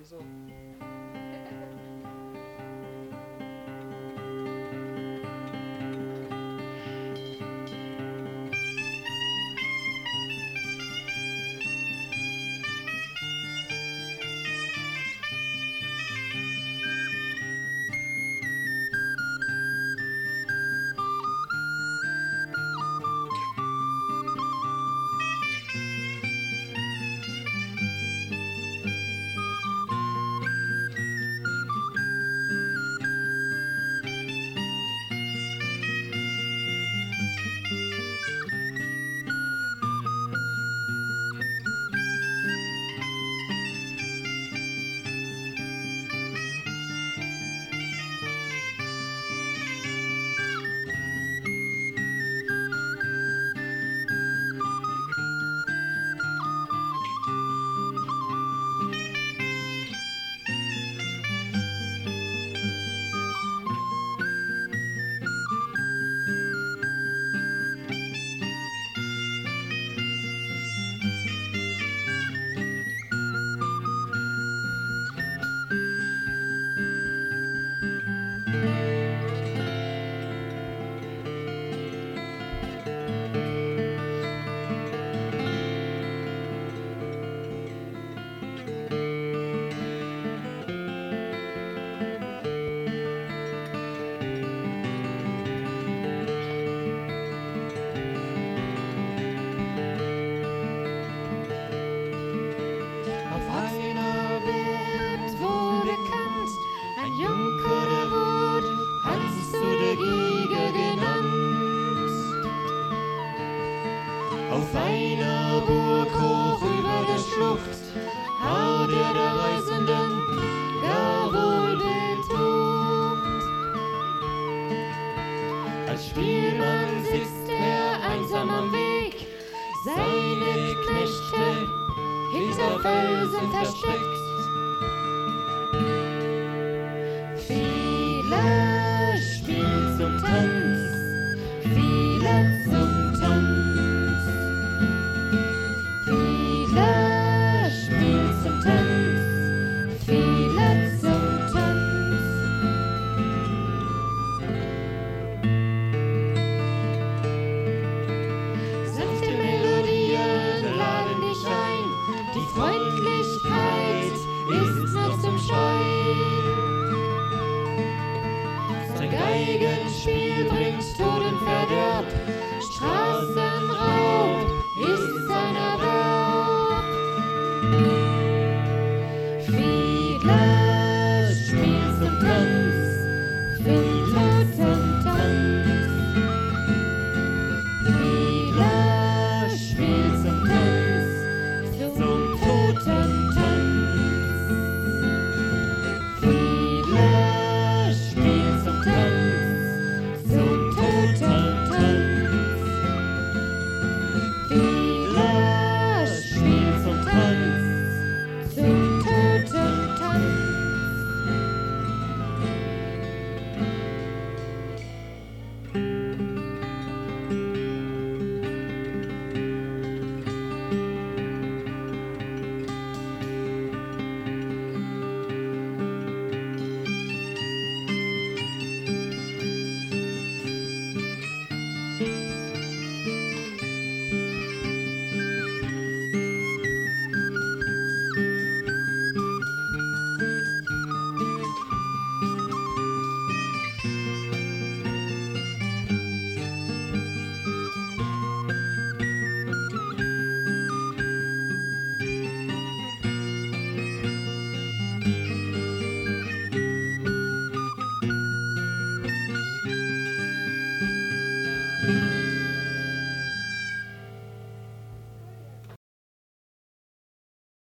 so. Auf einer Burg hoch über der Schlucht, Haar der Reisenden gar wohl betucht. Als Spielmann sitzt er einsam am Weg, seine Knechte hinter Felsen versteckt. Viele spielen zum Tanz, viele zum Tanz. Viele spielen zum Tanz, viele zum Tanz. Sanfte Melodien laden dich ein, die Freundlichkeit ist nur zum Schein. Sein Geigenspiel bringt Tod und Verderb, Straßenraub ist sein Erwerb. Viele